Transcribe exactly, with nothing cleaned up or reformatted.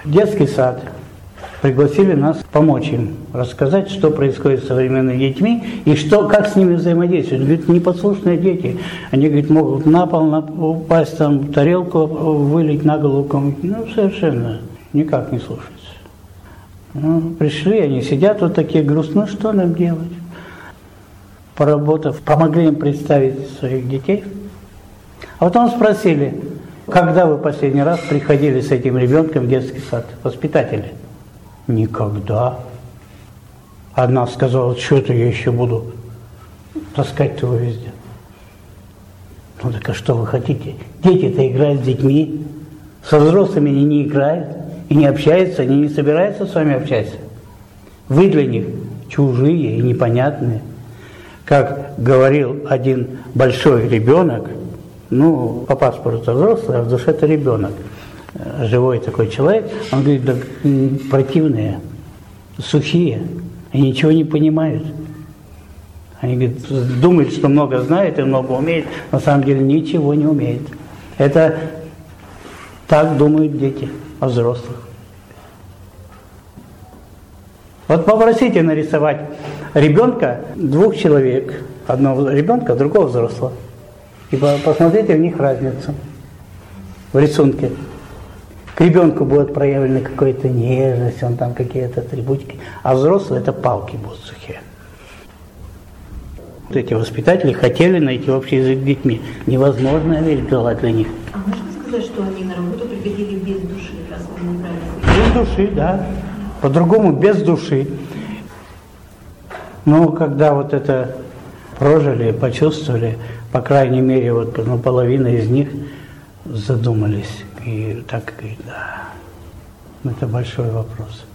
Детский сад. Пригласили нас помочь им, рассказать, что происходит с современными детьми и что, как с ними взаимодействовать. Говорит, непослушные дети. Они, говорит, могут на пол упасть, там, тарелку вылить на голову кому-нибудь. Ну, совершенно никак не слушаются. Ну, пришли, они сидят вот такие грустные, что нам делать? Поработав, помогли им представить своих детей. А потом спросили, когда вы последний раз приходили с этим ребенком в детский сад? Воспитатели. Никогда. Одна сказала, что это я еще буду таскать его везде. Ну так а что вы хотите? Дети-то играют с детьми, со взрослыми они не играют и не общаются, они не собираются с вами общаться. Вы для них чужие и непонятные. Как говорил один большой ребенок, ну, по паспорту взрослый, а в душе это ребенок. Живой такой человек, он говорит, да, противные, сухие, и ничего не понимают. Они говорят, думают, что много знают и много умеют, на самом деле ничего не умеют. Это так думают дети о взрослых. Вот попросите нарисовать ребенка, двух человек, одного ребенка, другого взрослого, и посмотрите в них разницу в рисунке. К ребенку будет проявлена какая-то нежность, он там какие-то атрибутики, а взрослые это палки будут сухие. Вот эти воспитатели хотели найти общий язык с детьми. Невозможная вещь была для них. А можно сказать, что они на работу приходили без души, раз вы неправильно? Без души, да. По-другому без души. Но когда вот это прожили, почувствовали, по крайней мере, вот ну, половина из них задумались. И так, и, да, это большой вопрос.